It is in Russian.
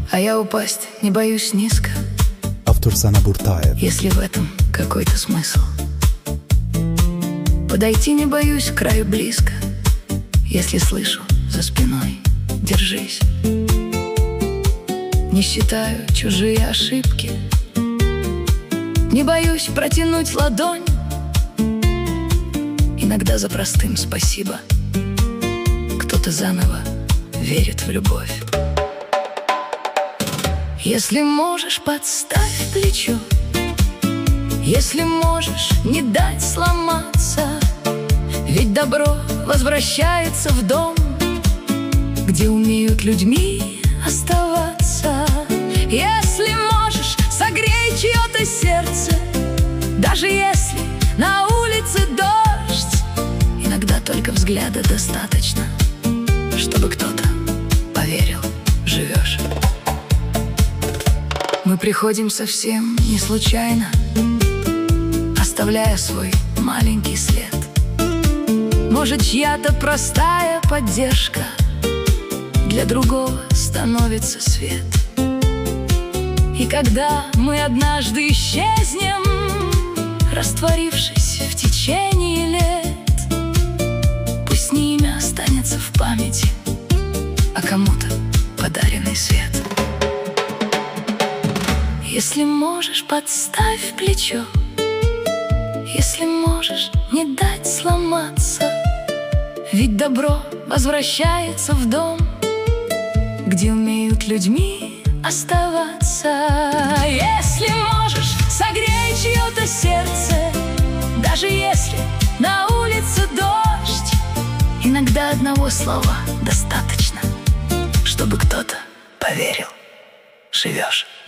А я упасть не боюсь низко, Автор Sana Burtaev. если в этом какой-то смысл. Подойти не боюсь к краю близко, если слышу за спиной: держись. Не считаю чужие ошибки, не боюсь протянуть ладонь. Иногда за простым спасибо кто-то заново верит в любовь. Если можешь, подставь плечо, если можешь, не дать сломаться. Ведь добро возвращается в дом, где умеют людьми оставаться. Если можешь, согрей чье-то сердце, даже если на улице дождь. Иногда только взгляда достаточно, чтобы кто-то поверил: живешь. Мы приходим совсем не случайно, оставляя свой маленький след. Может, чья-то простая поддержка для другого становится свет. И когда мы однажды исчезнем, растворившись в течение лет, пусть не имя останется в памяти, а кому-то подаренный свет. Если можешь, подставь плечо, если можешь, не дать сломаться. Ведь добро возвращается в дом, где умеют людьми оставаться. Если можешь, согрей чье-то сердце, даже если на улице дождь. Иногда одного слова достаточно, чтобы кто-то поверил: живешь.